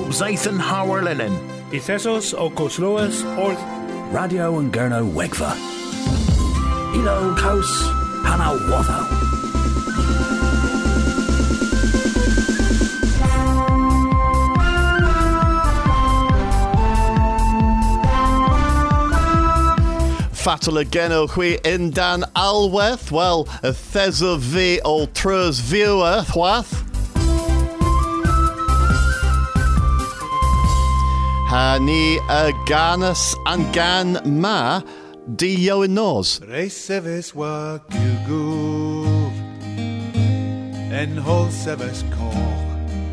Zathan Howard Linen. Ithesos o Cosloas Orth. Radio and Gurno Wegva. Ilo Kos Hanawatho. Fatal again o chwi in Dan Alweth. Well, a thesa vi o trus viewer thwath. Ha ni a ganus and gan ma di yo in nos. Reiseves wa kilguv en hol seves koch.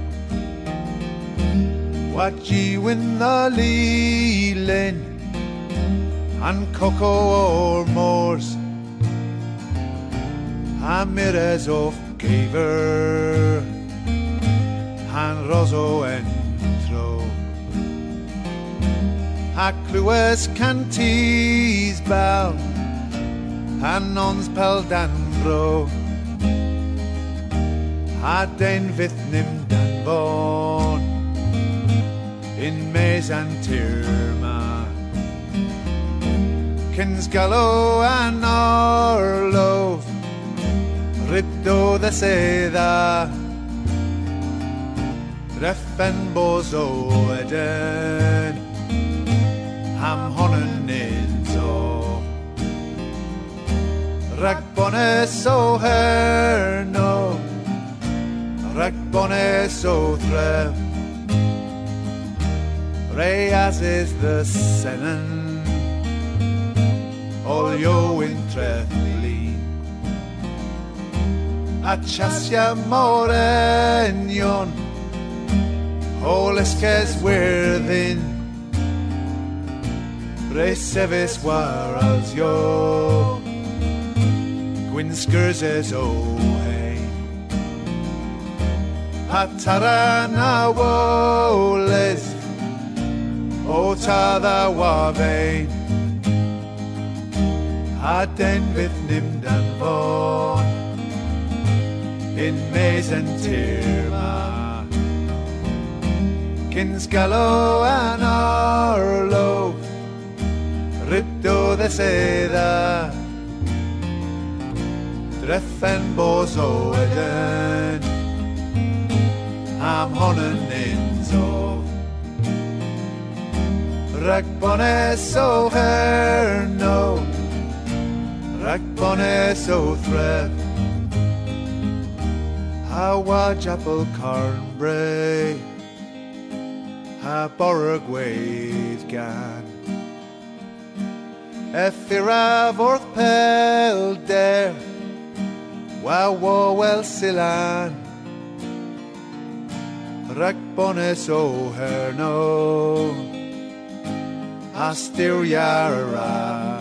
Wachi win the lilen. An coco or moors, han mires of gaver, han roso en tro, ha clues cantis bal, han nons pel danbro, ha den vithnim dan bon, in mes antirma. Kins gallo and orlo Ripto the seda Reffen bozo eden Ham honen inzo Ragbone so herno Ragbone so threv Reyas is the senan all yo in Trethli Achasia morenion Holeskes within Resevis warals yo Gwinskers o hey Hatarana woles O tada wavein Aden vithnim dan von in mes en tirma Kins gallo an orlo Ripto the seda Dreffen bozo eden Am honen inzo Ragbone so herno Ragbone so threv Hawa japel carnbray Ha borog wade gan Effirav orth pel der Wa well silan Ragbone so herno Astir yara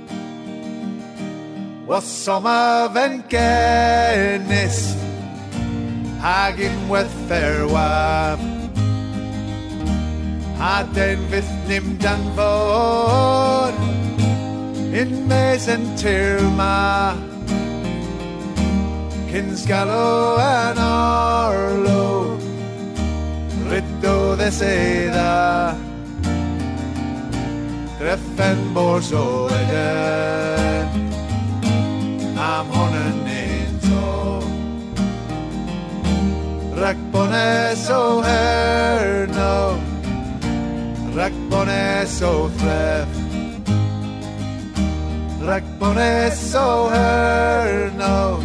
Was summer venkenis Hagin with fair wab Aden vithnim dan vod In mes en tirma Kins gallo an orlo Ritto the seda Dreffen borso eden Am honen into Ragbone so herno Ragbone so threv Ragbone so herno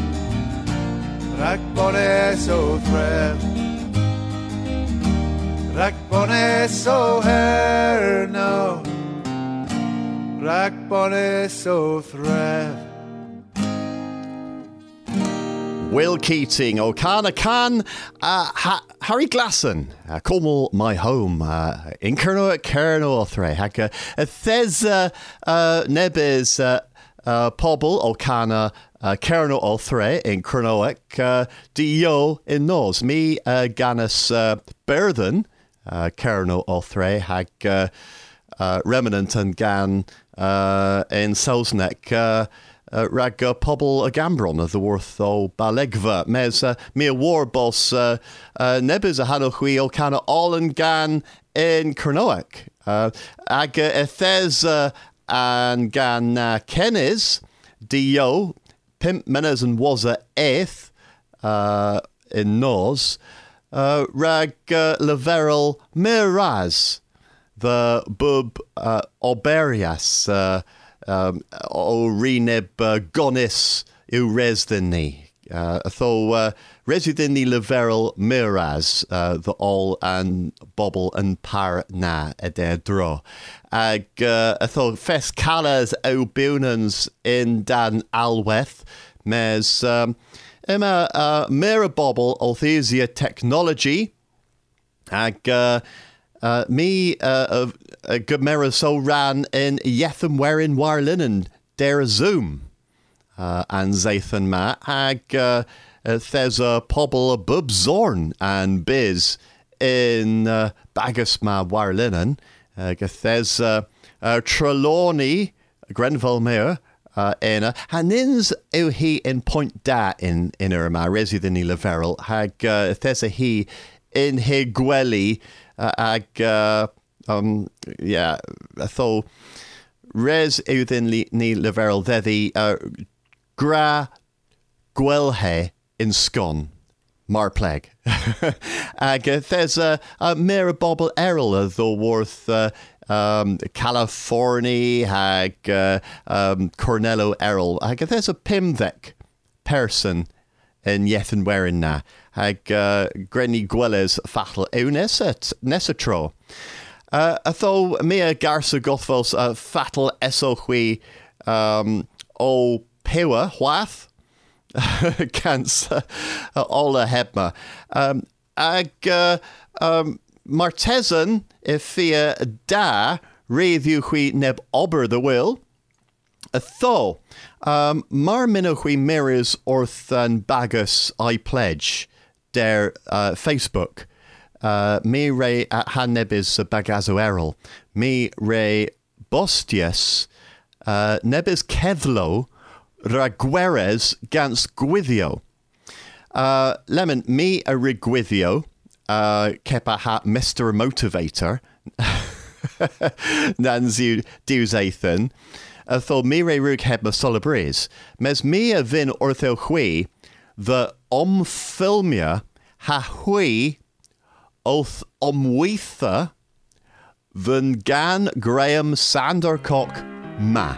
Ragbone so threv Ragbone so herno Ragbone so threv Will Keating, O'Connor Can, Harry Glasson, Como My Home, in Kerno Thre, Haka, Thez Nebes Pobble, O'Connor, Kerno Othre, in Kernoek, Dio in Nos, me Gannis Burden, Kerno Othre, Hag Remnant and Gan in Selsneck, rag pobl y gambron the worth o balegva. Mes mi a war bos nebys a hanwch wi o canna all yn gan in Cernoac. Ag ethes an gan Kennis dio pimp menes and was a eighth in nos rag leverel miraz the bub oberias o reneb gonis u resdini tho residini leverel miraz the all and bobble and par na eder dro ag tho fes calas o bunans in dan Alweth mes Emma mera bobble Althesia technology ag me Gomera so ran in Yetham wearing warlin and dare zoom and Zathan ma ag there's a pobble a bub zorn and biz in Bagus ma warlinen there's Trelawney Grenville Mayor Ena Hanins o he in point da in Irma resi the Nila Veril hag there's a he in he gweli ag yeah tho res within ni Leveril the gra gwelhe in Scon Marpleg ag there's a mera bobble errol the worth California hag Cornello Errol hag there's a pimvek person in Yethan wearing na hag Grenny Gwelles fatal euneset nesatro tho mea garsa gothvos fatal esochwi o pewa hwath cans ola hebma ag Martesan ifia da redhu hui neb ober the will tho mar minno hui mirrors orthan bagus I pledge der Facebook me re han nebis bagazo errol me re bostius nebis kevlo ragueres gans gwithio lemon me a rigwithio kepa ha Mr. Motivator Nanzu Duzathan tho mi re rug heb ma solabris mes mi a vin ortho hui the filmia ha hui oth omweitha vun gan Graham Sandercock ma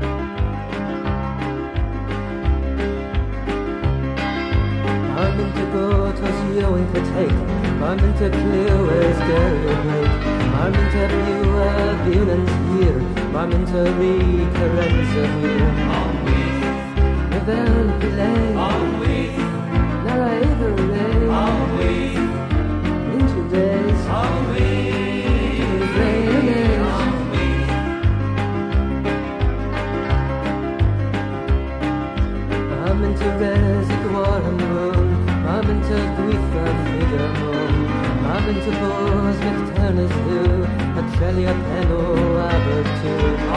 I'm in to go to you and to take I'm in to clear as Gary Blake I'm in to view a Bunan's year I'm in to recurrence of you Novel play Narrator ray Into days I'm into Residual and Moon I'm into grief and figure moon I'm into Bose McTurner's do a Trelia Penno Abertu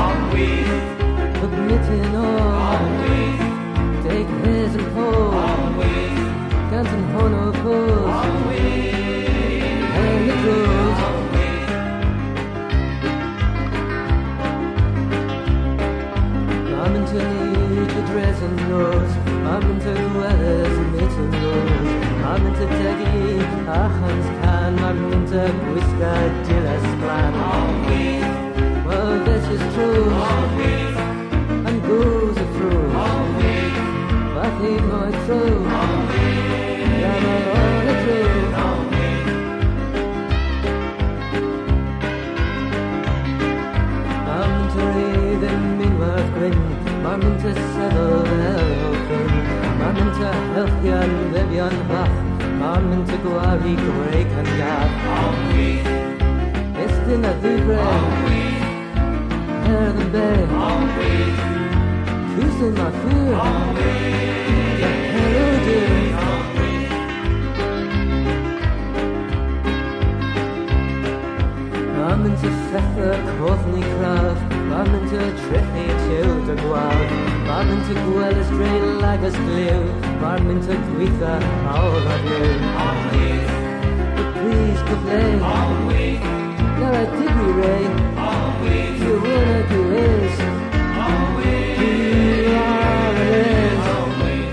Admitting all Take his and pose Gans and Hono pose And the clothes I'm into need to dress and nose I'm into Guedes mitten nose I'm into Deggy, Achans can I'm into Whiska Dillas Clan Well, this is true And goes a fruit But he might true I'm all a true I'm into Raven Minworth Gwyn I'm into Seville Elfin I'm into Healthian Vivian Huff I'm into Guari Greg and Gaff Estin a Vivre Hair the Bay Choosing my fear Hello dear I'm into Fether Courtney Craft Marmint a trechi chill de guav, marmint a gwell is drain lagas glue, marmint a gwitha all of you. Always. But please go play. Always. Now I did me Ray. Always. You wanna do is. Always. You are it. Always.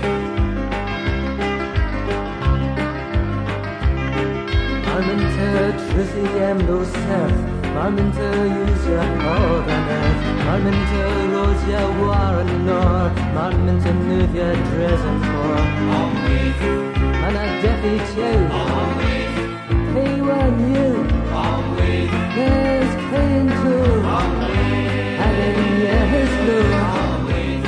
Marmint a truthy no self. Marmint a use ya all the earth. Marmint a rose ya war and nor. Marmint a move ya dress and more. Always. Man a deafy chew. Always. Hey one you. Always. There's Cain too. Always. Hallelujah his blue. Always.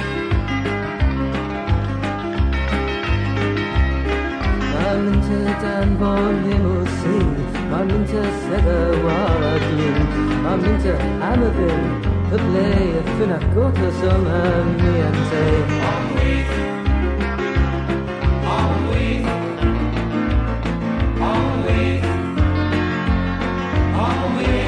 Marmint a dan born him will sing. Marmint a sever war a glue. Marmint a hammervin. The play a finna go to some me and say. Always. Always. Always. Always.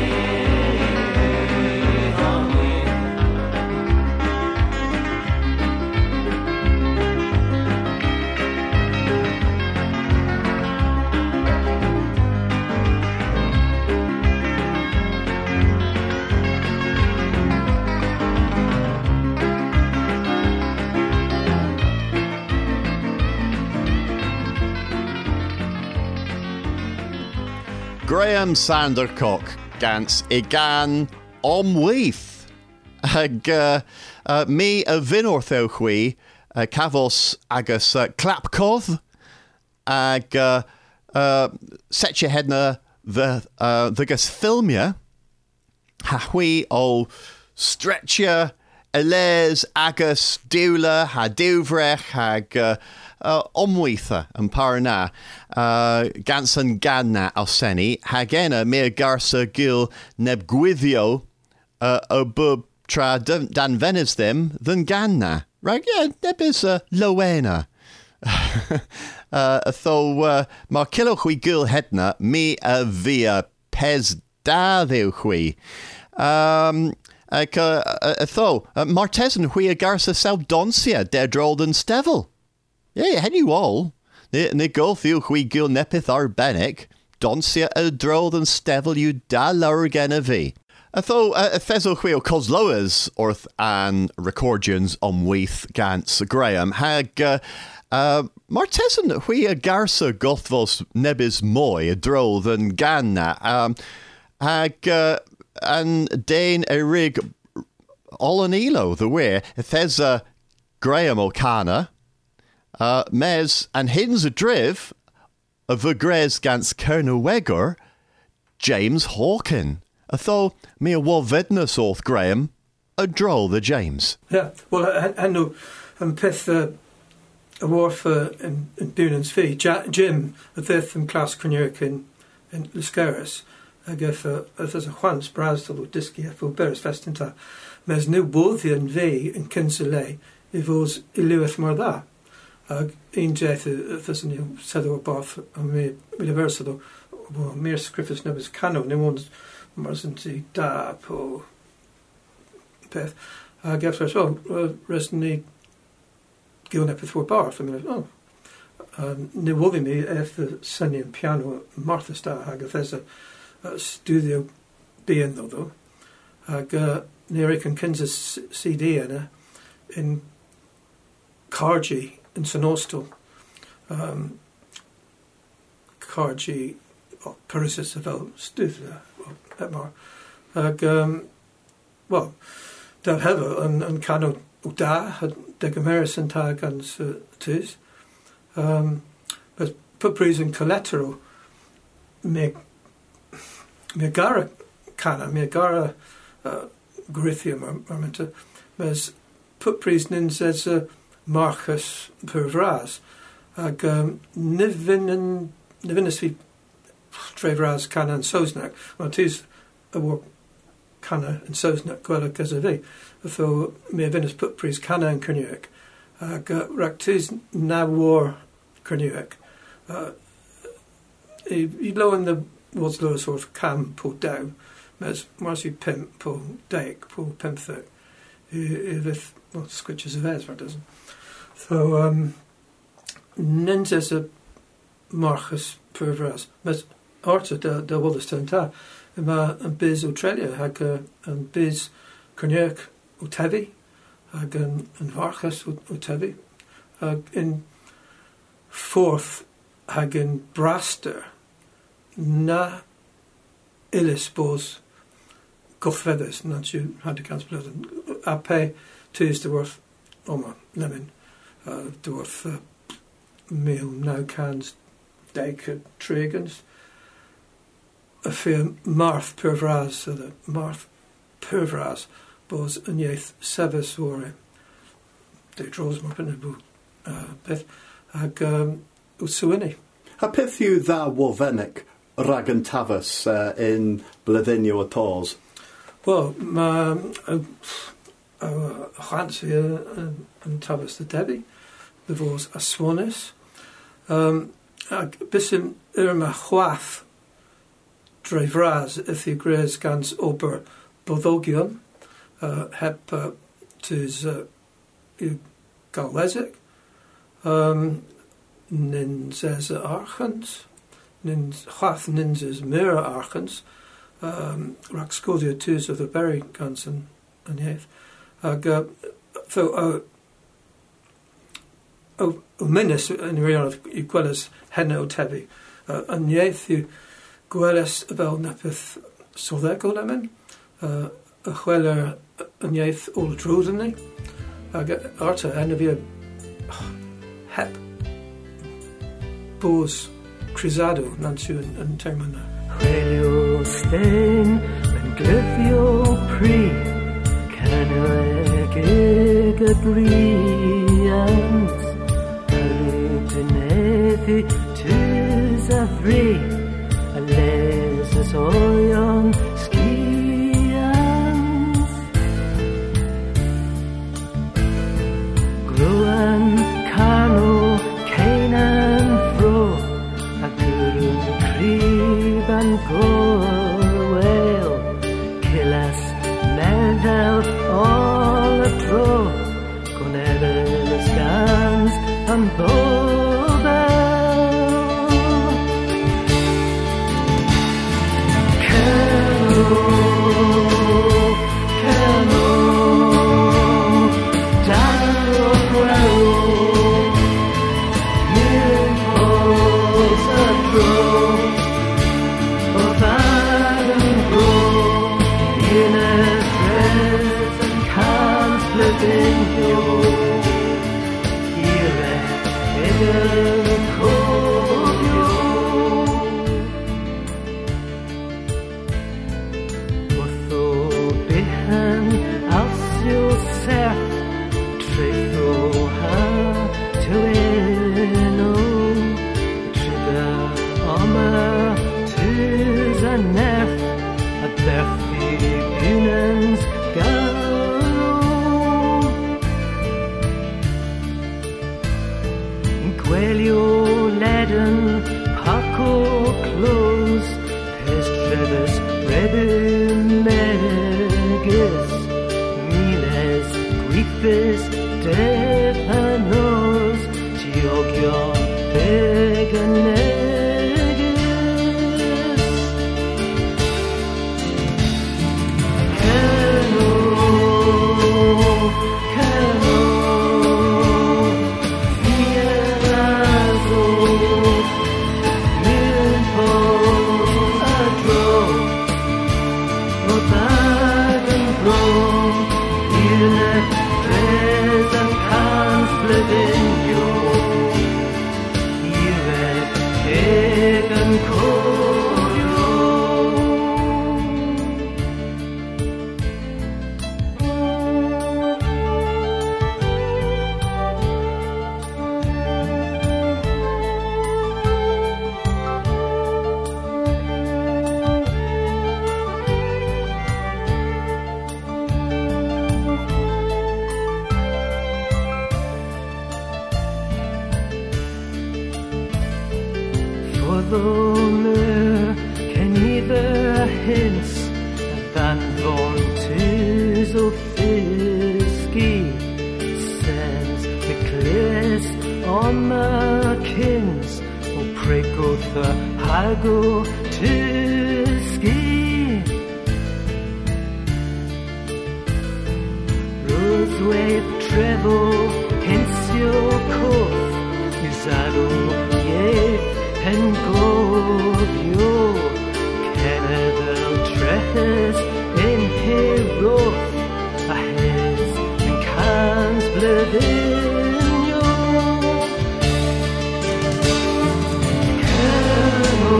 Graham Sandercock gans igan omweith ag mi a vinortho chwi cafos agus clapcodd ag set your hedna the gus filmia ha chwi o stretcher Elez agus diwla ha diwfrech ag omweitha yn parna gans yn ganna alseni hagena mir garsa gil neb gwyddio o bub tra dan venes them than ganna. Right, yeah, neb is lowena. Tho mar kilowch wi gil hedna mi a via pez da ddew chwi. Tho, Martesan hui a garsa saw donsia dedrold and stevel. Yeah, hen you all. Ne go feel hui gil nepith ar benek. Donsia a drold and stevel you da lower genevi. Tho, fezo hui o cosloas orth an recordians weith gans Graham hag Martesan hui a garsa gothvos nebis moi a drold and ganna. Hag and Dane a rig all an elo the way there's Graham O'Connor mes and hins a driv of the Gres gans Colonel Wegger James Hawkin though me a wovedness orth Graham a droll the James. Yeah, well I know pith a wharf in Bunan's fee Jim a fifth in class Cornuric in Luscaris. Ag if there's a chwans brasdol o disgi efo beres festinta mes new boddian ve in Kinsale if os ilueth mor da ag un jeth if there's a new sedo above and me universal mere scriffus nebis cano ne ones marsanti da po peth ag if there's resni giln epith for bar for me ne wovi me if the sunny and piano Martha star ag if there's a studio being though ag Eric and Kansas CD in Cargy in St Austell Cargy Paris Seville studio etmar ag well that hever and cano da had de American tag and tis but pupris and collateral make me gara cana me gara Grithium armenta mes pupris nins as Marcus Pervraz ag nivinus vi Trevraz cana and Sosnak well tis a war cana and Sosnak gwella gazavi so me vinus pupris cana and Cornuic ag ractis na war Cornuic you low in the was low sort of cam put down Mars yw pimp po deg, po pimtheg. I fydd, well, squitches of airs, right, doesn't. So, nins as a marchus pervras. Mas arta da wallis tan ta. Ma an biz Australia hag an biz Cornyrk o Tevi, hag an marchus o Tevi. Hag in fourth hag in Braster na illis bos gothfedders, not you had to cancel it. A pay Tuesday worth Oma lemon, the worth meal now cans dake tregans. A fear Marth Pervraz, so the Marth Pervraz bos an yaith sevis wore. They draws more in a book, Beth, hag Usuini. Ha peth yw dda wofenig rag yn tafas in Blyddinio o Tors? Well, ma chans fi yn tafas the Debbie, the fos a Swanis. Ag bysym ma chwath dreifraz if you gres gans ober boddogion heb tus u galwezig nins as archens nins chwath nins as mira archens rak scodia tus of the berry gans and yaith ag so minus in reality you gwelys henna o tebi and yaith you gwelys fel nepeth soddeg o lemon y chweler yn iaith ôl y drwyd yn ni ag arta enw fi hep bos crisado na'n siw yn term yna. Chwelio stein yn glyfio pri canweg ag y briant hyd yn eddi tys a fri a les as oion skians glwan cano cainan fro a gyrwn crib an gorwel killas meddel all a tro gwnedel y scans am bobel Fiski sends the clearest on my kins, O Prekotha Hago Tiski. Rosewave treble, Hensio Koth, Usado Ye, and Govio, Canada Trehes in Heroth, Ahes and Cans Blevinio. Cano,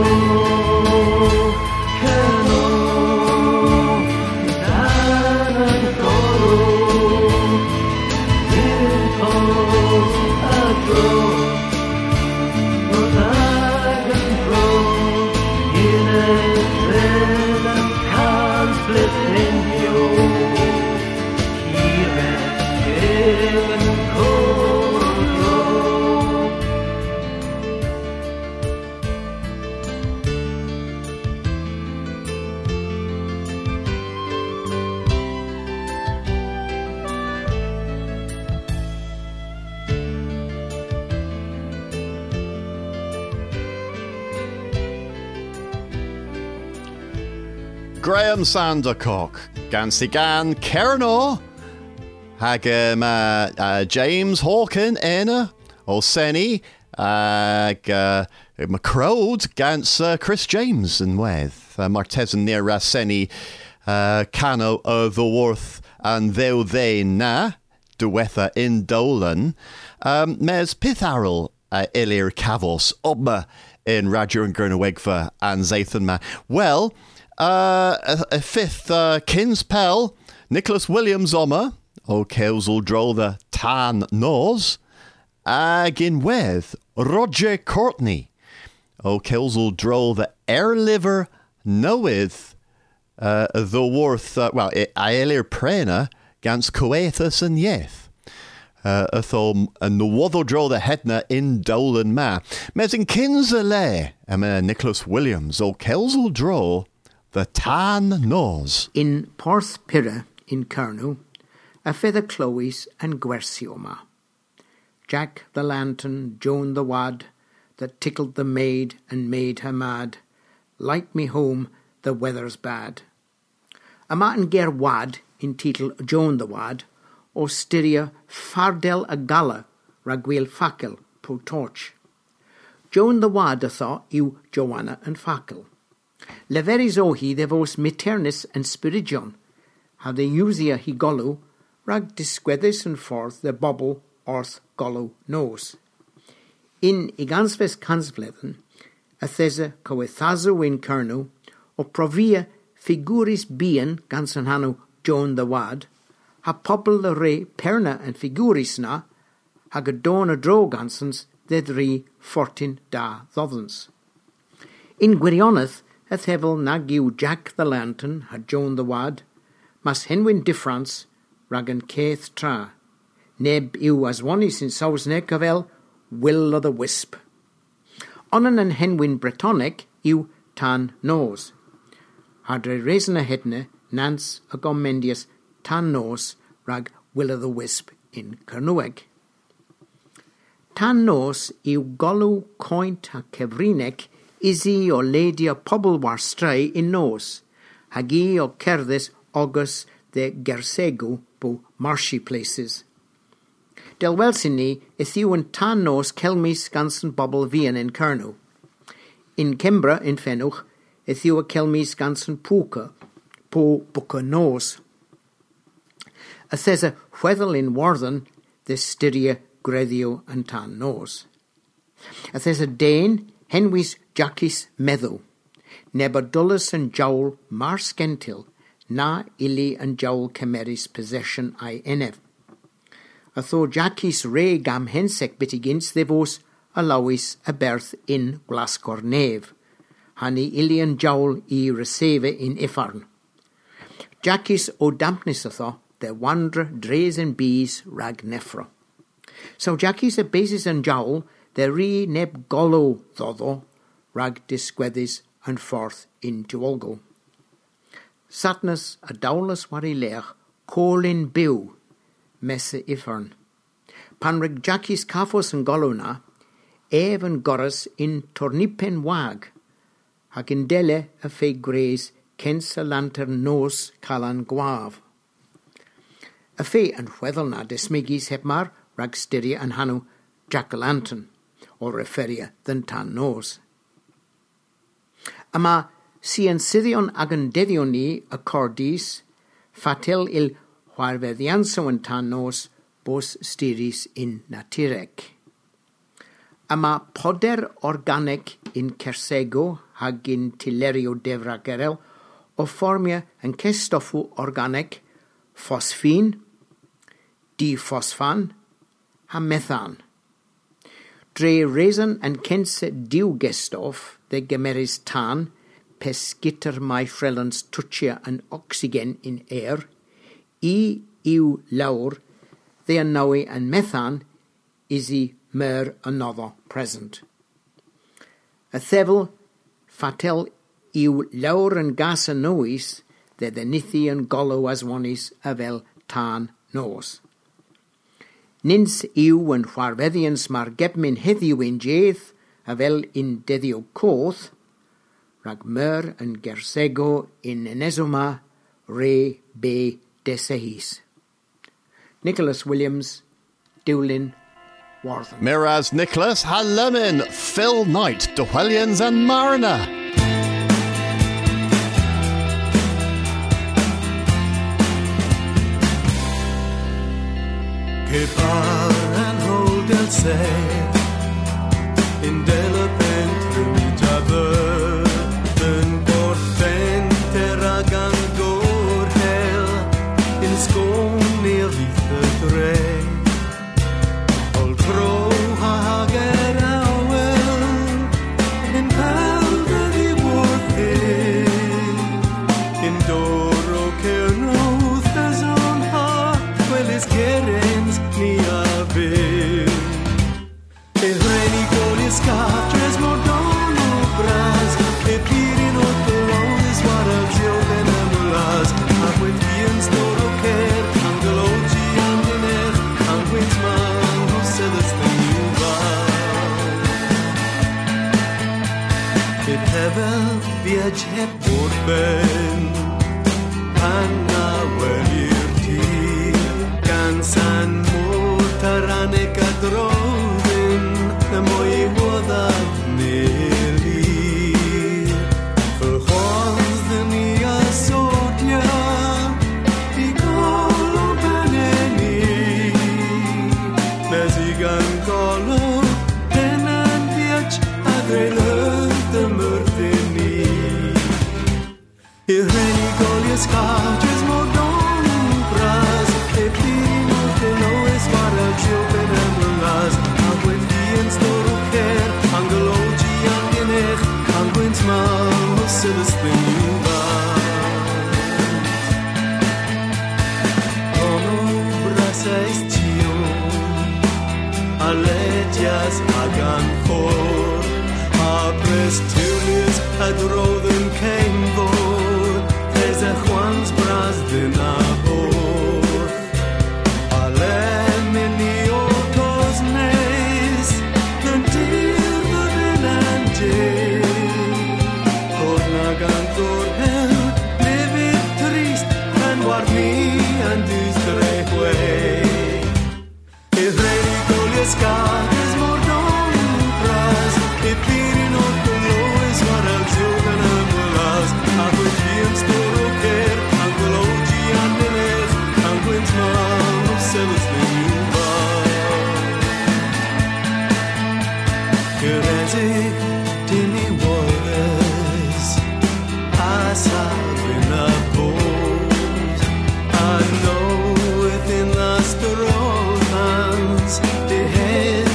Dan and Goro, Dimples Adro, Rodag and Bro, in a Vela Cans Blevinio. Here and Goro. Graham Sandercock, Gansigan Kerno, Hagam James Hawken, Anna, Olseni, McCrode, Gans Chris James and Weth, Martesan near Raseni, Cano the Worth, and thou they na, Duetha in Dolan, Mes Pitharrel, Ilir Cavos, Obma in Roger and Gernawegva and Zathan Ma. Well, a fifth Kinspell, Nicholas Williams Ommer, O Kelsel Droll the Tan Nose, Agin Weth, Roger Courtney, O Kelsel Droll the Air Liver Knoweth, the Worth, well, Aelir Prena, Gans Coethus and Yeth. Athom and the Waddle Droll the Hedna in Dolan Ma. Mesin Kinsale, Nicholas Williams, O Kelsel Droll the Tan Nose. In Porth Pira in Kernu, a feather Chloe's and Gwersioma. Jack the Lantern, Joan the Wad, that tickled the maid and made her mad. Light me home, the weather's bad. A Martin Ger Wad in title Joan the Wad, o styria Fardel a Gala, Ragwil Fakel, po torch. Joan the Wad a thaw yw Joanna and Fakel. Leveris ohi de vos Miternus and Spiridion, how the usia he golu, rag disquedis and forth the bobble orth golu nose. In igansves kansvlethen, a thesa coethazo in kernu, o provia figuris bien gansanhanu Joan the Wad, ha pobl the re perna and figuris na, ha gadona dro gansans dedri 14 da thothans. In Gwirioneth, a thevel nagyw Jack the Lantern ha Joan the Wad, mas henwyn diffrance rag an Keith tra. Neb yw as wanis in saws necavel, Will o' the Wisp. Onan an henwyn Bretonic yw Tan Nose. Hadre reason a hedne, Nance a gomendius Tan Nose rag Will o' the Wisp in Kernueg. Tan Nose yw golw coint ha Cefrinec Izzy o lady o pobl war stray in nos, hagi o cerdis August de Gersegu po marshy places. Del Welsini ithiw yn tan nos kelmis gansan bobl vian in Kernu. In Kimbra in Fenwch ithiw a kelmis gansan Puka po buca nos. A thesa whethel in Warthen the styria Gredio and tan nos. A thesa Dane Henwys Jackis Meddw, Nebadulus and Jowl Mar Skentil, na Ili and Jowl Kemeris possession I enef. Atho Jackis re gam hensec bitigins thevos allowis a berth in Glasgow Nave, hani Ili and Jowl I receive in Iffarn. Jackis o dampnis atho, the wanderer drays and bees rag nefra. So Jackis a basis and Jowl, the re neb golo thodo, rag disgwedis and forth in Tuolgo. Satnas a dowlus war I lech, Colin Biw, Messa Ifern. Pan rig Jackie's Cafos and Golona, Evan Goras in Tornipen Wag, hag in Dele a fe grace Kensa lantern nos Calan Gwav. A fe and Weathelna de Smiggies hepmar rag Styria and Hanu Jack-o'-lantern, or referia than tan nos. Ama sian Siddion agan dedioni accordis, fatel il Huarveddianso and tan nos bos styris in natirec. Ama poder organic in Kersego hag in Tilerio devragerel, o formia en kestofu organic phosphine, diphosphan, ha methan. Dre reason and kense diugestof de gemeris tan, pesgitter my frelans tuchia and oxygen in air, iu laur, the annoy and methan, is mer another present. A thevel fatel iu laur and gas anois, the nithi and golo as one is avel tan nos. Nins iu and Huarveddians mar gebmin heddiw in jeth, avel in dedio koth, rag mer and gersego in enesoma re be desehis. Nicholas Williams, Dewlin, Wartham. Miraz Nicholas Halemin, Phil Knight, Dwellians and Marina. Kepar and hold and say in Dela Pentru Jabber, then Gorfen Terragan Gor Hell in Scone near the Dre. Old Crow Hager Awell in Calgary Warfare in Doro Kerno Thazon Ha, well is Kerens Niabe. E Reni Golis Catres Mordono Bras, e Pirin Otolons, Warazio Benamulas, Aquetians Doro Ker, Angelogi Angener, Anguitman, who said it's the new bar. E Hevel, Viaget Borben, Anna Welirti, Gansan Motarane Kadrovin, the Moi Wodav Neli, Verhons the Nia Sotia, Picolo Beneni, Mezigan Colo, Tenan Viach, Adreleur de Murtini. Ireni Golias Cages Mordon Bras, e Pino de Noes Maragio Benemulas, Anguentians Doro Ker, Angelogi Angenech, Anguents Mal, Celestin Yuba. Ono Brasais Tion, Aletias Agan For, Apres Tulius Adroden came vor, There's a Juan's Bras de Nabor. Alemini Otos Nes, the dear Venante, Cornagan Torhel, Livid Trist, and Warmi and Distreque. Evrei Golias Cages Mordon Bras, e Pirino Toloes Varazio Benamulas, Aquetians Doro Ker, Angelogi Angenech, Anguents Mal, Celestin Yuba. Kerezig, Dini Wardes, Asa Vinapos, I know within last Romans, the head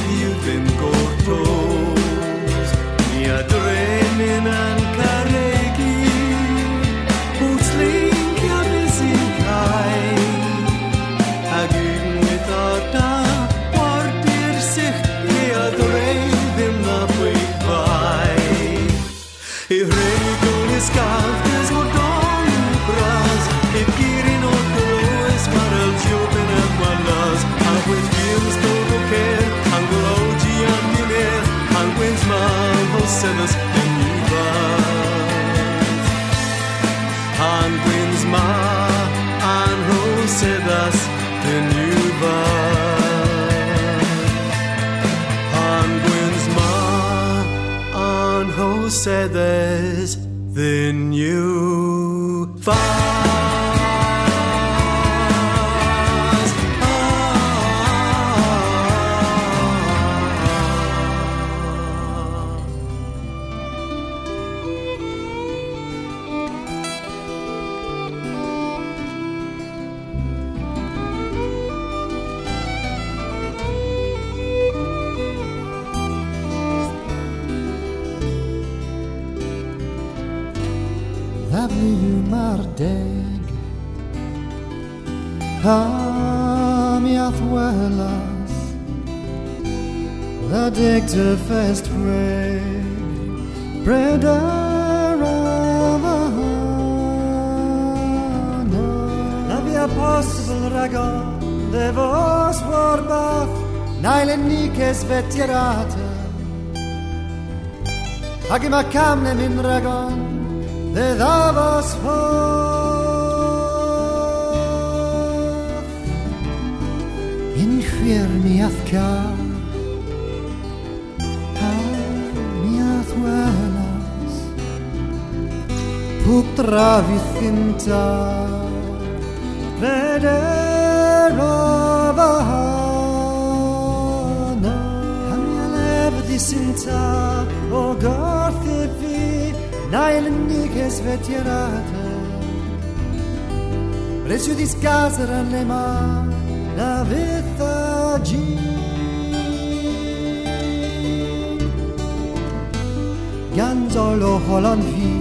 Han gwyn's ma an ho syddys dyn yw fas. Han gwyn's ma an ho syddys dyn yw fas. Deg Hamiath welas The dig to fest Breder of a Navia possible ragon De vos warbath Naile nikes vetirata Hagima kamne min ragon De davos In chwir mi athcar mi athwelas Pwp drafi thinta Breder o fahana Mi alef disinta O gorth I fi Nail niges vetirata Resu disgaser an le ma Na vitha gi Ganzolo holan fi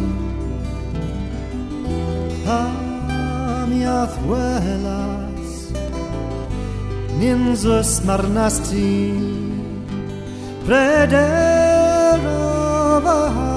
Hamiath welas Ninzus marnasti Breder o fahana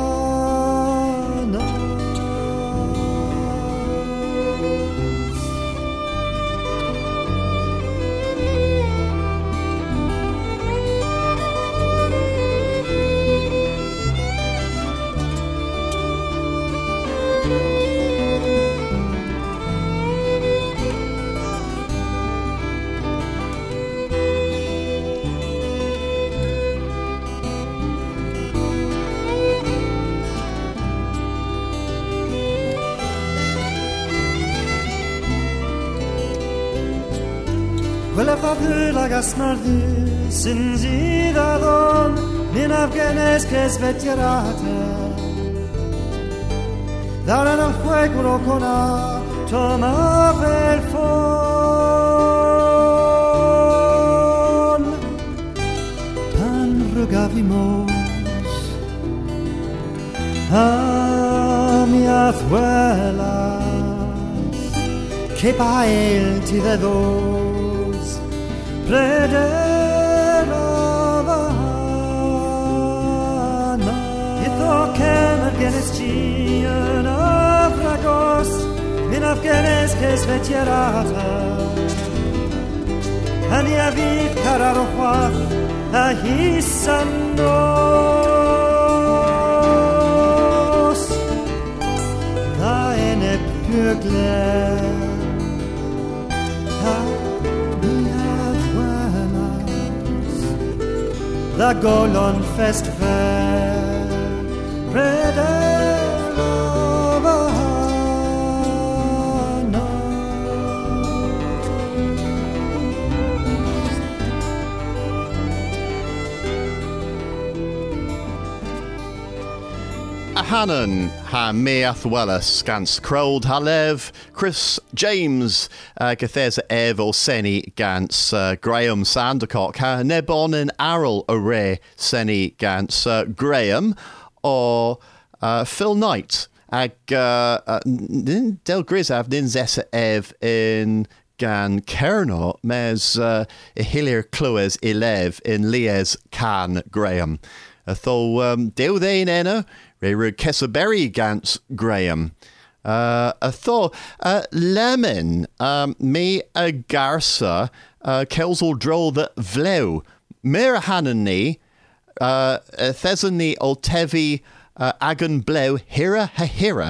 Quella favula gasmardi Sinzidadon Min afghanes che svettierata Daran al fuego cona Toma per fon Pan rugavimos Amiathwelas Che pael ti dedos Breder o fahana Itho kemer genes ci yn afragos Min afgenes kes vetierata Ani a fydd carar o chwath A hisan nos Da eneb pygler The golon fest fair Breder o fahana Hannon ha meath wellas gans crowd halev Chris James gathesa ev o seni gans Graham Sandercock ha nebon in Arrol array seni gans Graham or Phil Knight ag del grisav nin zessa ev in gan Kerno mes hilir clues 11 in Lies can Graham tho dew they in enna Re Kesaberry gans Graham. Tho lemon me a garsa kelsel dro the vlew. Mir hanani thesani oltevi agan blew hira ha hira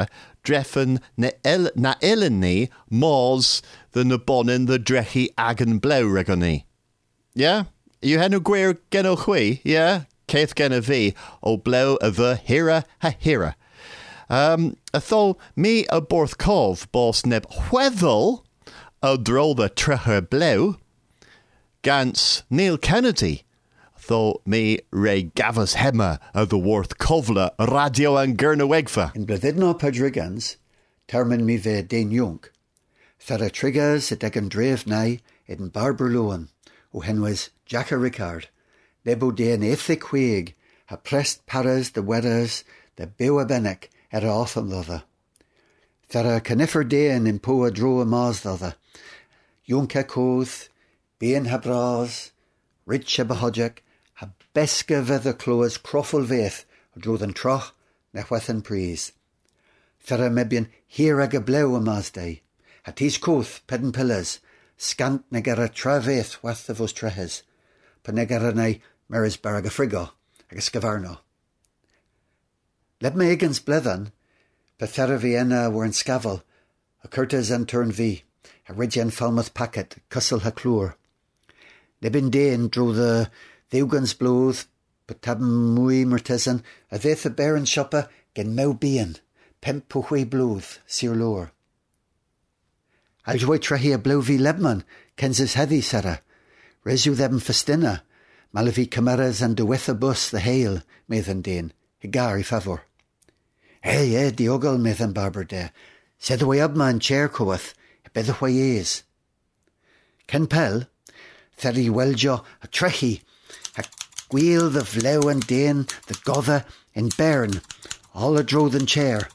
dreffen na Ellen ni mors the na bonin the drechi agan blew regoni. Yeah? You hen gweir gen o chwi, yeah? Keith gen a vi o blew a the hira ha hira. Atho mi a borth cov bos neb hweddel o dro the treher blew gans Neil Kennedy. Tho me Ray Gavas Hemmer of the Worth Kovla Radio and Gernawegva. In Bledidno Padrigans, termin mi ve den junk. Thara triggers at egan dref nai in Barber Loan, o henwes Jacka Ricard. Nebo den ethik quig, ha prest paras the wedders, the bewa benek at autumn lother. Thara canifer den in poa droa maz lother. Junka koth, bein habraz, rich bahojek, ha beska vether cloas croffel veth, dro than troch, nechwethen pries. Thara mebian hira geblew a mazday, ha tis koth, pedden pillars, scant negara traveth wath the vos trehes, pa negara nei meris baraga frigo, agus scavarno. Leb me egans blethan, pa thara Vienna were in scavel, a curtas and turn vi, a rigian Falmouth packet, cussel ha clúr. Nebin dein dro the Theugans bloth, but tabn mwy mertesan, a veth a baron shopper gen mau bien, pemp puhwe bloth, sir lor. Aljwe trahi a blow vi lebman, kenzis heavy sara, resu them festina, malavi cameras and de wetha bus the hail, methan dein, higar I favor. Hey, diogal methan barber de, said the way abman chair coeth, be the way is. Ken Pell, theri weljo a trechi, a gweel the vlew and dein, the gother in Bern, all a drothen chair.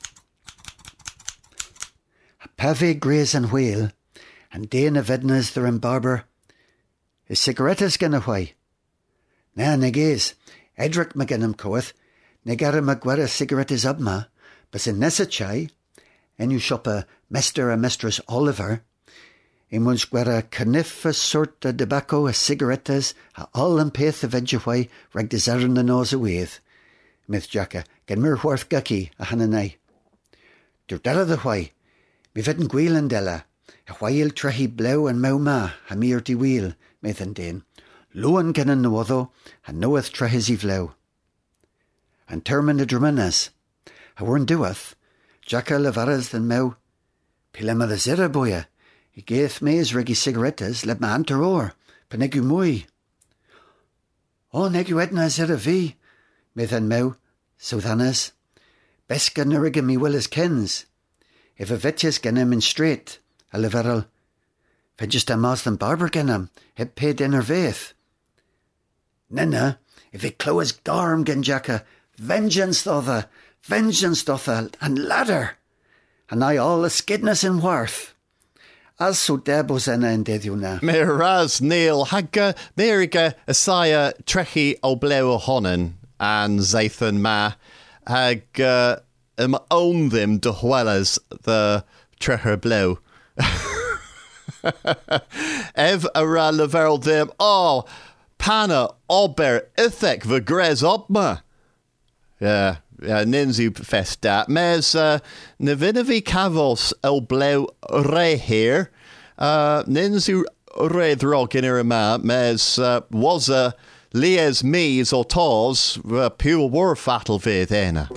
A pave graze and whale, and dein a vednas there in barber, is cigarettes gen away. Na neges, Edric McGinnam coeth, negara magwara cigarettes abma, but in Nessachai, and you shop a Mester and Mistress Oliver, in one's gwera canifa sort of tobacco a cigarettes, a all and peth of edgeway, rag desern the nose awayth. Myth Jacka, gen mir worth gucky a hananai. Dur della the way, mi vedden gweel della, a while trehi blew and mau ma, a mere di wheel, methan den. Loan genin no otho, and knoweth trehis I vlew. And termin the druminas, a warn doeth, Jacka levaras than mau, pilema the zera boya, I gaeth me's reggy cigarettes, let ma anter or, panegu mui. O negu edna zera vi, methan mau, so thanas, beska nuriga mi willis kens. If a vetjes genem in straight, a leveral, vedjust a mas than barber genem, heb paid dinner veth. Nena, if it close garm gen Jacka, vengeance dotha, and ladder, and I all a skidness in worth. As so debos ena in dediuna. Miraz Neil Hagga, Meriga, Asaya, Trechi, Oblew Honan, and Zathan Ma, Hag, own them de Huelas, the Treher Blew. Ev ara leverel them, oh, Pana, Ober, Ithek, Vagres Obma. Yeah. Ninzu festa. Mes Navinavi Cavos el Blew re here. Ninzu re drog in irama. Mes was a lies mees or tors pure war fatal vid ena.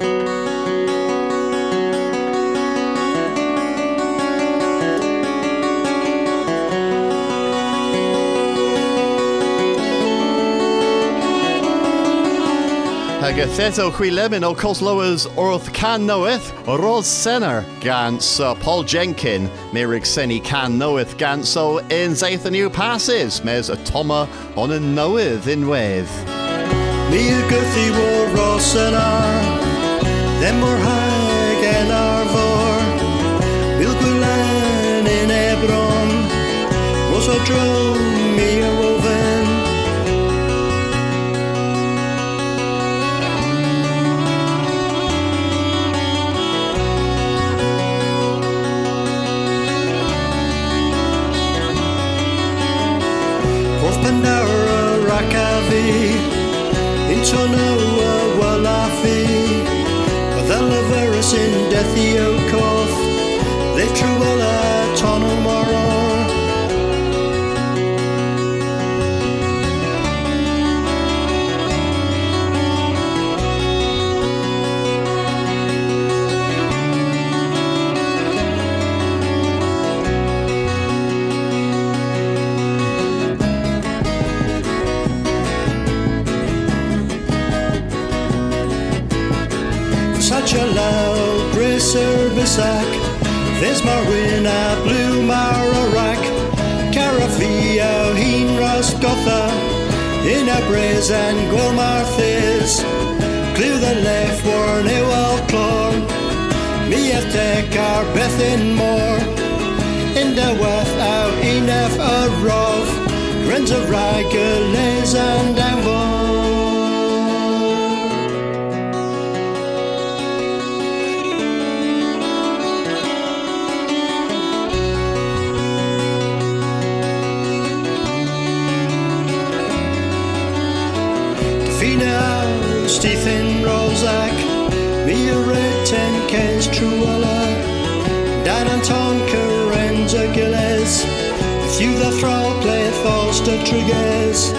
Agatheto Quilemin o Cosloas Orth Can Knoweth, Ros Senner, Gans Paul Jenkin, Mirig Seni Can Knoweth Ganso in Zathanu Passes, Mes a Toma on a Knoweth in Weth. Mir Guthi war Ros Senner, them were hag and Arvor, Wilgulan in Ebron, was a drum me a woven. Pandara Rakavi, Intonoa Walafi, Vathala Verus in Dethio Koth, Rosac, there's Marwyn a Blue Mararak, Carafia, Heen Rosgotha, in a Braes and Gwilmarthis, Clew the left war Newell Clor, me of Tech our Bethin Moor, in the Weth out Enef a Rov, Grins of Riker, Les and Anvon. Stephen Rosac, me a red 10 Kens Truella, Dan and Tonka Renza Gilles, with you the thrall play Falster Triguez.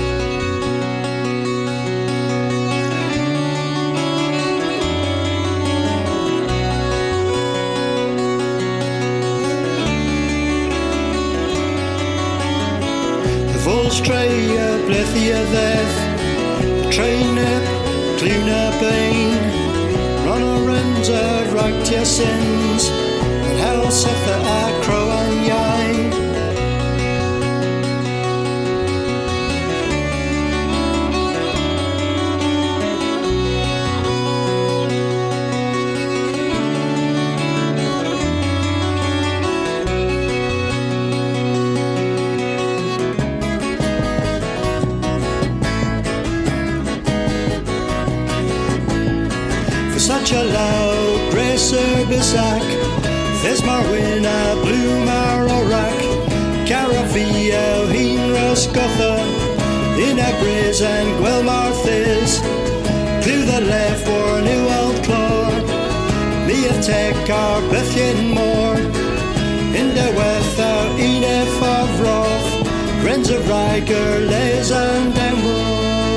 The Volstray, Blethia Veth, Train up, Cluna Bain, Ronald Renza, Ragtia Sins, and Hell Setha Acro and Yain. Such a loud bracer Bisac, there's Marwyn a Blue Marorak, Carafia, Heen Rosgotha, in a Braes and Gwilmarthis, Clew the left war Newell Clor, me of Tech our Bethin Moor, in the Weth out Enef of Roth, Grins of Riker, Les and Anvon.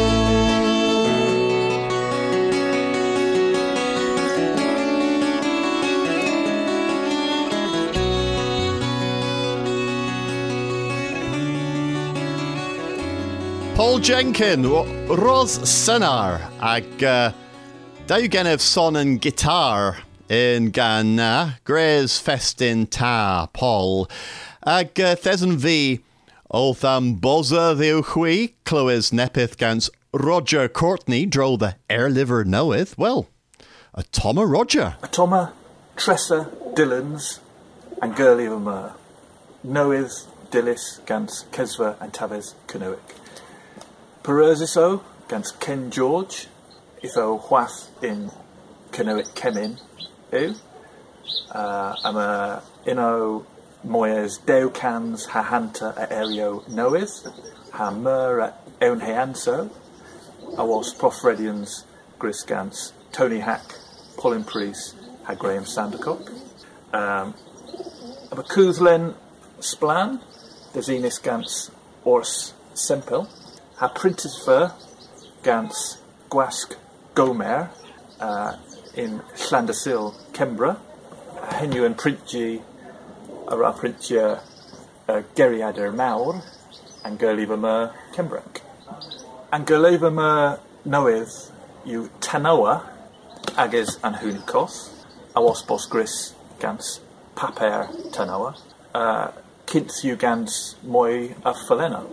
Paul Jenkin, Ros Synar, ag daw genef son and guitar in gan Grays Festin Ta, Paul. Ag thesyn fi, oth am bosa ddiw chwi, clywys nepith gans Roger Courtney, dro the air-liver knoweth. Well, a Toma Roger. A Toma, Tressa, Dillons, and Gurley of a Mur. Knoweth, Dillis, gans Kesva and Tavez Canoic. Pererziso, gans Ken George, itho Hwath in Canoic Kemin, yw. Am a ino moyes deu cans ha hanta a erio noeth, ha mur a ewn heanso, a was Profredians Gris gans Tony Hack, Colin Priest, ha Graham Sandercock. Am a Coothlen Splan, Desinis gans Ors Sempel, ha Printisfer gans Gwask Gomer in Llandersil, Kembra, Henu and Printji ara Printja Geriader Mawr, and Gerlever Mer Kembrak. And Gerlever Mer Noeth, you Tanoa, Ages and Hunikoth, Awaspos Gris gans Paper Tanoa, Kinth you gans Moi of Falena.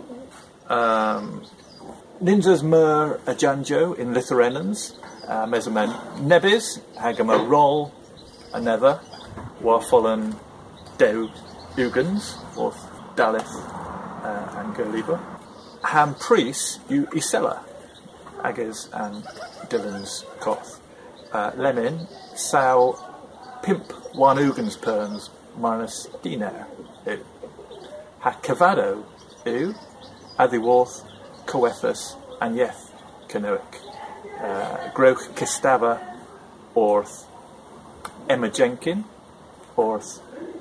Ninjas Mer Ajanjo in Lithuanians, Mesomen Nebis, Hagama Roll, a Nether, Warfollen Deu Ugans, or Dalith and Gerliber. Ham Priest, you Isella, Ages and Dylan's Koth. Lenin, Sao Pimp One Ugans Perns, Marnus Diner, Ha Cavado, Adhiworth, Coethus, and Yeth, Canoic. Groch Kistava, Orth, Emma Jenkin, Orth,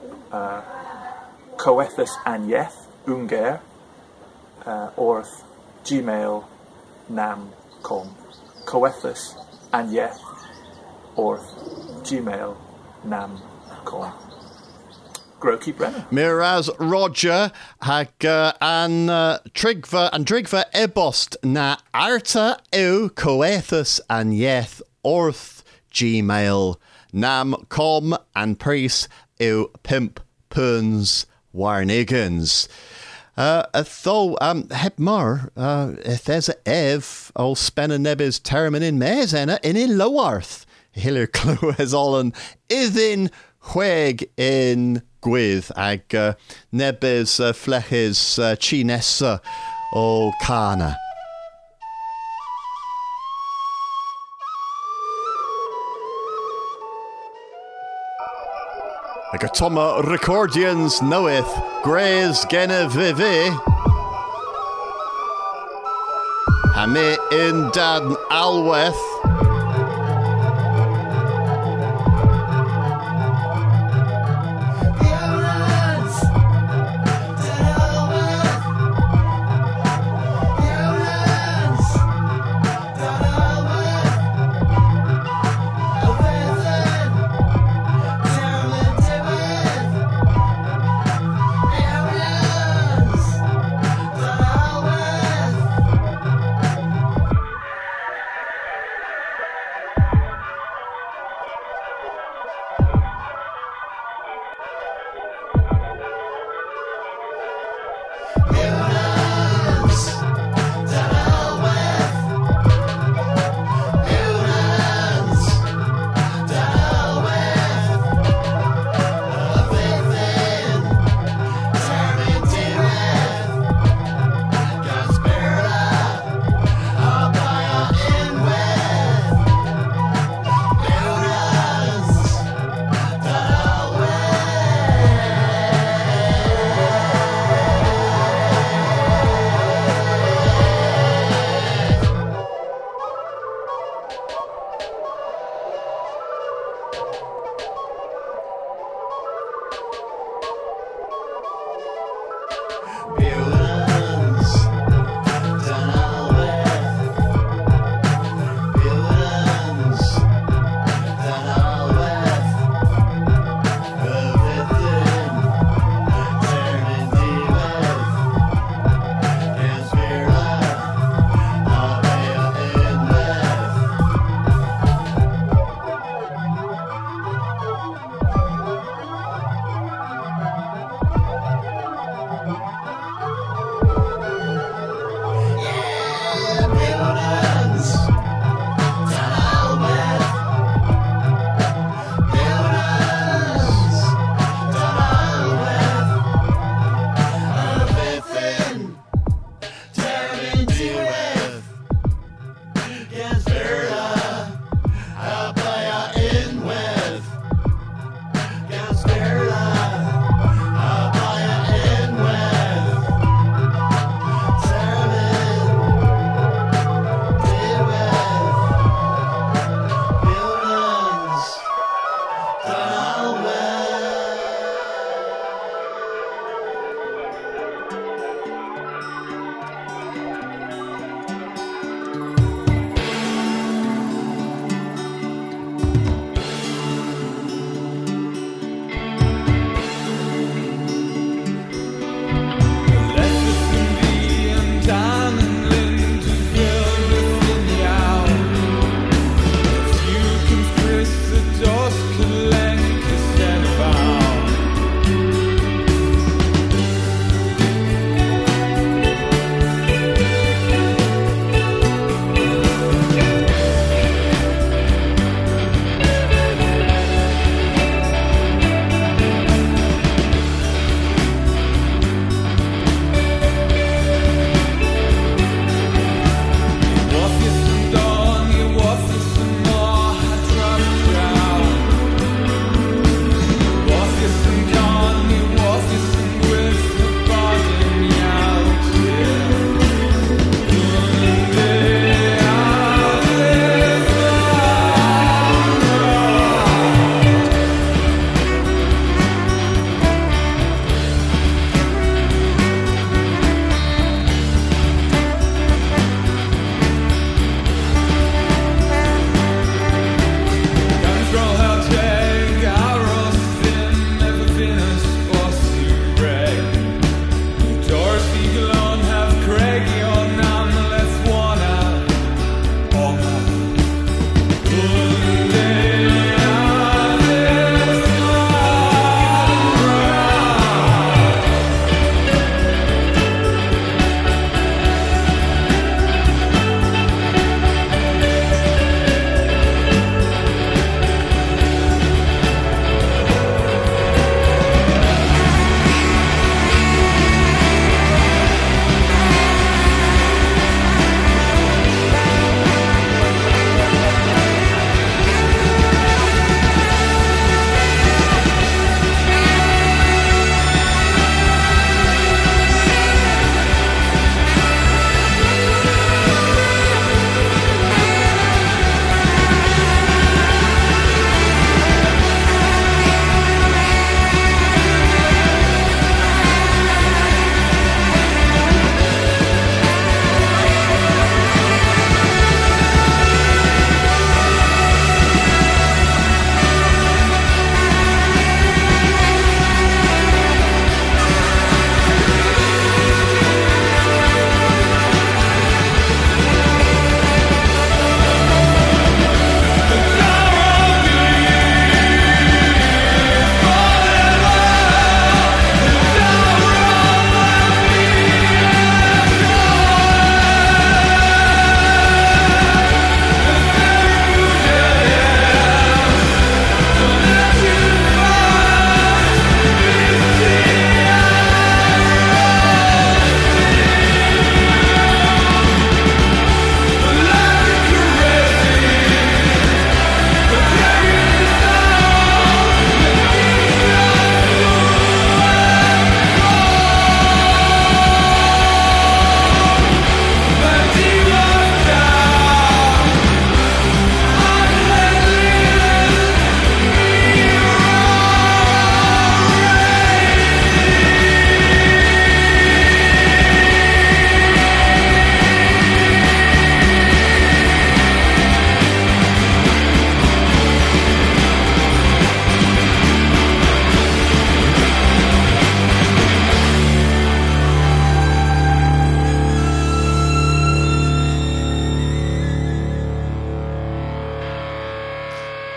Coethus and Yeth, Unger, Orth, Gmail, Nam, Com. Coethus and Yeth, Orth, Gmail, Nam, Com. Groki Brenner. Miraz Roger hag an Trigva ebost na arta eu coethus an yeth orth Gmail nam com and pris yw 5 pwns warnegans. Though heb mar there's a ev o spenna nebys termin in mes enna in lowarth. Hiller clw as allen idin chweg in gwydd ag nebys flechys chinesa o Cana. Ag toma recordians knoweth Grays gena vivi ha me in dad alweth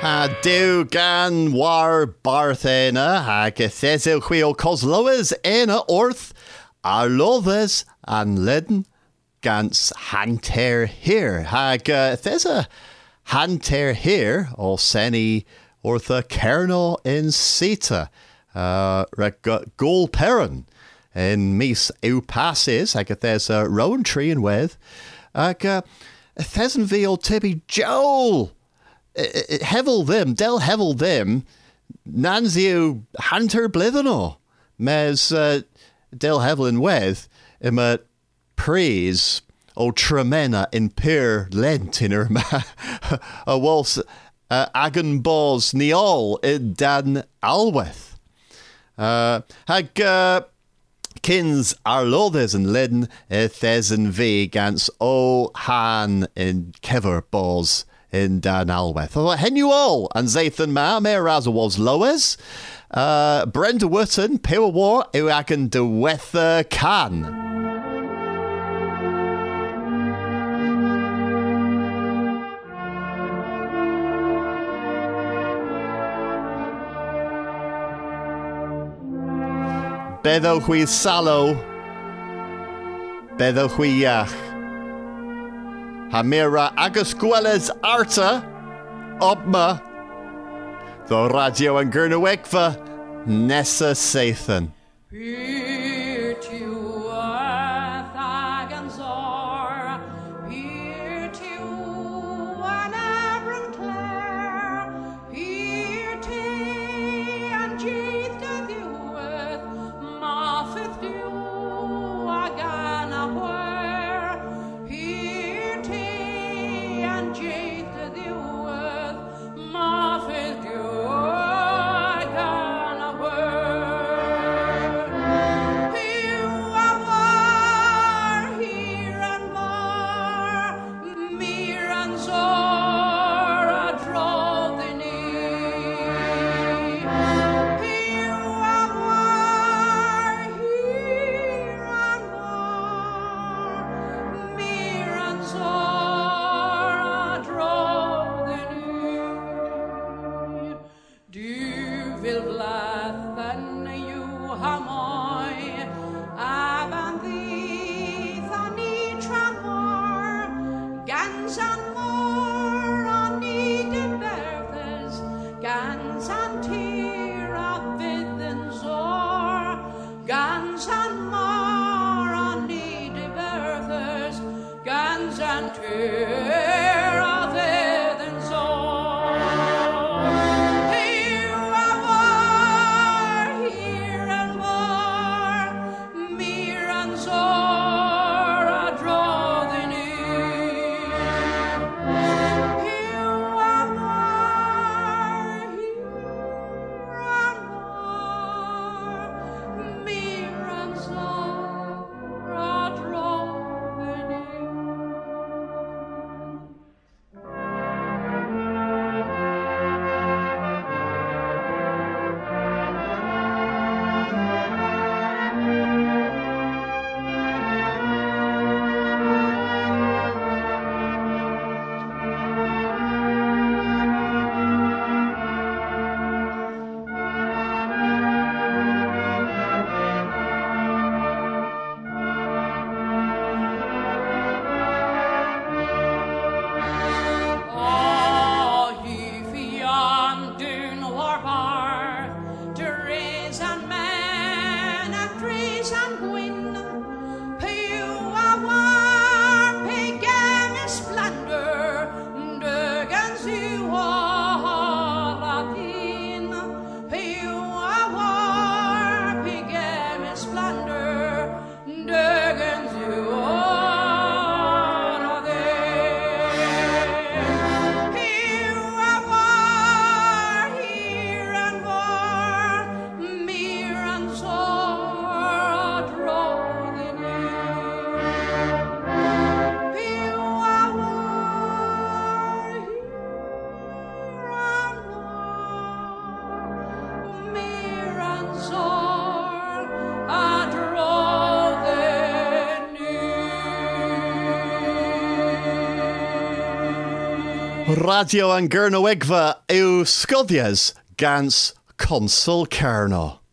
Dew gan war barthena hag thesel chwil cosloes ena orth arlothes an leden gans hanter here hag thesa hanter here o seni ortha kernel in sita gol peron in mis ew passes hag thesa rowan tree and with hag thesan veal tibby joel hevel them, del hevel them, Nanzio Hunter Blithano, mes del hevelin with, ima praise o tremena in per lent in her a waltz agan balls neol in dan alweth. Hag kins arlothes and leden thesen ve gans o han in kever balls in Dan Alweth. Hen you all, and Zathan Ma, Meraz was Loes, Brenda Wotton, Pure War, Uagan de Wether Can. Beddo hui salo, beddo hui yach. Hamira Agusqueles Arta Obma the Radio and Gurnawekva Nessa Sathan. Radio an Gernowegva yw Sgodies gans Consul Cerno.